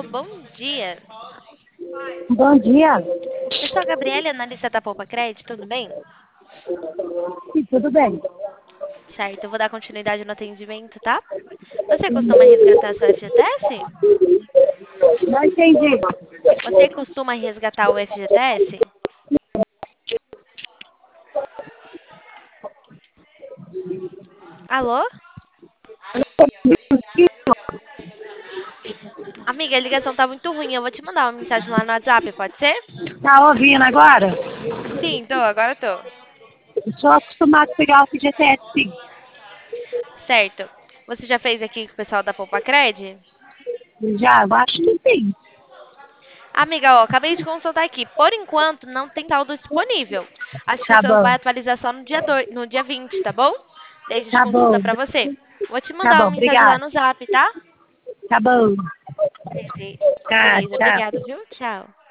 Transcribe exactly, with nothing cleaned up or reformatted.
Alô, bom dia. Bom dia. Eu sou a Gabriela, analista da Poupa Crédito, tudo bem? Sim, tudo bem. Certo, eu vou dar continuidade no atendimento, tá? Você costuma resgatar seu F G T S? Não entendi. Você costuma resgatar o F G T S? Alô? Amiga, a ligação tá muito ruim. Eu vou te mandar uma mensagem lá no WhatsApp, pode ser? Tá ouvindo agora? Sim, tô, agora tô. Eu sou acostumado a pegar o F G T S, sim. Certo. Você já fez aqui com o pessoal da Poupa Cred? Já, eu acho que sim. Amiga, ó, acabei de consultar aqui. Por enquanto, não tem saldo disponível. Acho que o Tá seu bom. vai atualizar só no dia dois, no dia vinte, tá bom? Daí a gente Tá consulta bom. pra você. Vou te Tá mandar bom, uma mensagem lá obrigada. no Zap, tá? Tá bom. Beleza, Tá, beleza, tchau. obrigado, viu? Tchau.